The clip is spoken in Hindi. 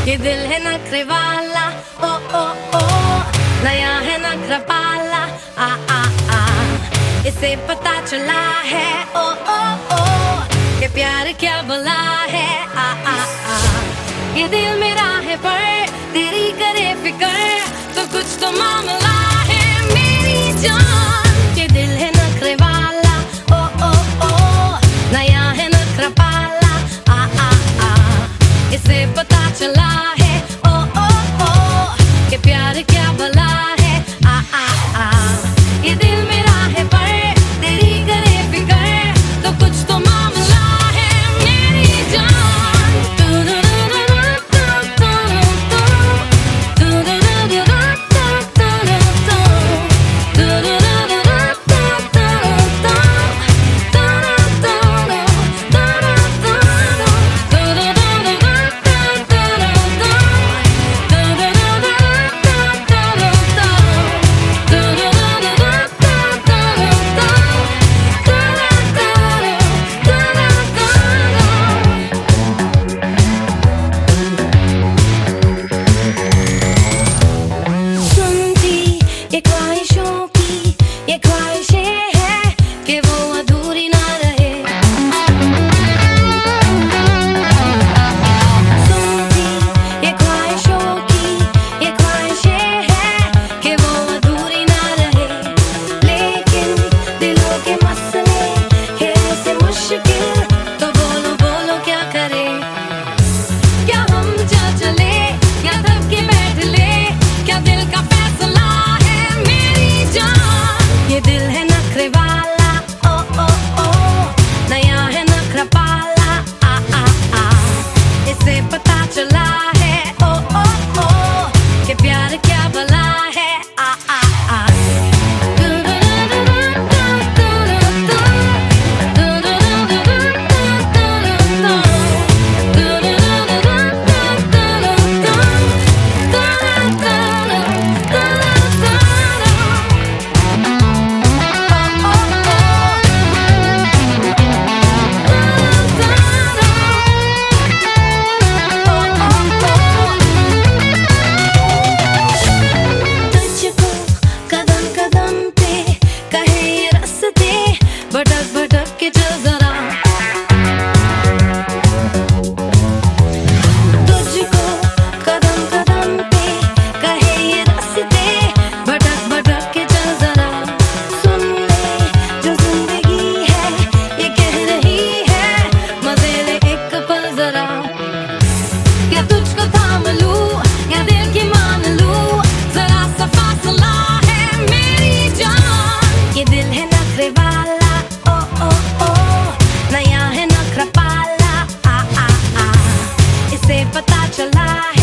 ये दिल है नखरे वाला, ओ ओ ओ, नया है नखरा पाला, आ आ आ, इसे पता चला है, ओ ओ ओ, कि प्यार क्या भला है, आ आ आ। ये दिल मेरा है पर तेरी करे फिकर, तो कुछ तो मामला है मेरी जान। ये दिल है नखरे वाला, ओ ओ ओ, नया है नखरा पाला, आ आ आ, इसे पता चला है, ओ ओ ओ, कि प्यार क्या भला है, आ आ आ। ये दिल मेरा है पर तेरी करे फिकर, तो कुछ तो मामला है मेरी जान। तू दू दू दू दू दू दू दू दू दू दू पता चला है।